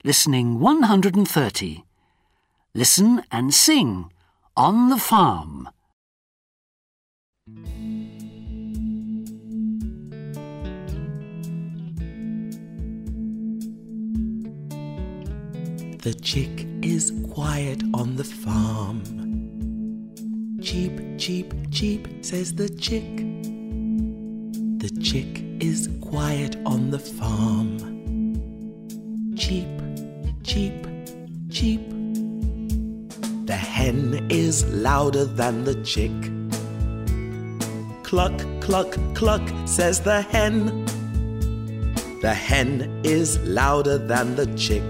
Listening 130. Listen and sing on the farm. The chick is quiet on the farm. Cheep, cheep, cheep, says the chick. The chick is quiet on the farm. Cheep, cheep, cheep. The hen is louder than the chick. Cluck, cluck, cluck, says the hen. The hen is louder than the chick.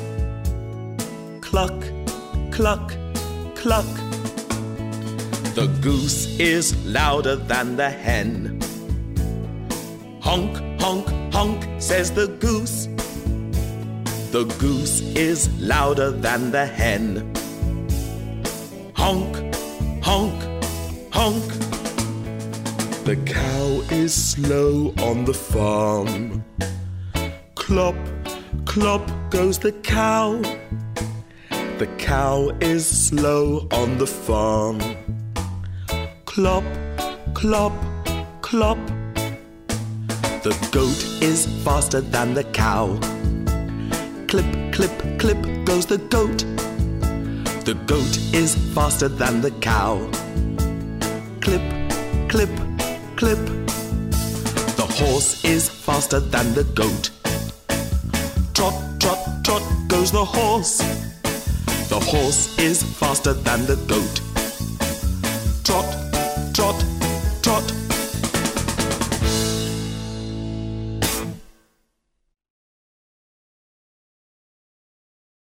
Cluck, cluck, cluck. The goose is louder than the hen. Honk, honk, honk, says the goose. The goose is louder than the hen. Honk, honk, honk. The cow is slow on the farm. Clop, clop goes the cow. The cow is slow on the farm. Clop, clop, clop. The goat is faster than the cow. Clip, clip, clip goes the goat. The goat is faster than the cow. Clip, clip, clip. The horse is faster than the goat. Trot, trot, trot goes the horse. The horse is faster than the goat. Trot, trot,